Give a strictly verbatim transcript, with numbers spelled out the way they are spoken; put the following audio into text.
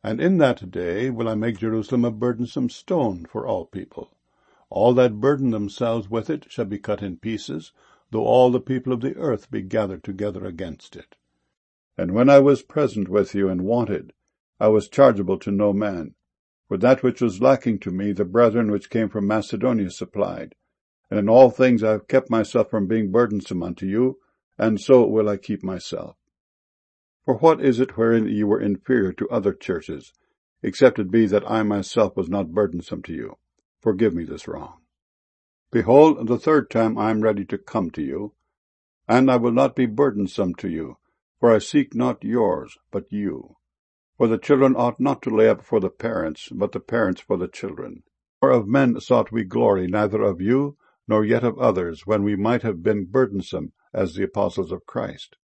And in that day will I make Jerusalem a burdensome stone for all people. All that burden themselves with it shall be cut in pieces, though all the people of the earth be gathered together against it. And when I was present with you and wanted, I was chargeable to no man. For that which was lacking to me, the brethren which came from Macedonia supplied. And in all things I have kept myself from being burdensome unto you, and so will I keep myself. For what is it wherein you were inferior to other churches, except it be that I myself was not burdensome to you? Forgive me this wrong. Behold, the third time I am ready to come to you, and I will not be burdensome to you, for I seek not yours, but you. For the children ought not to lay up for the parents, but the parents for the children. For of men sought we glory, neither of you, nor yet of others, when we might have been burdensome, as the apostles of Christ.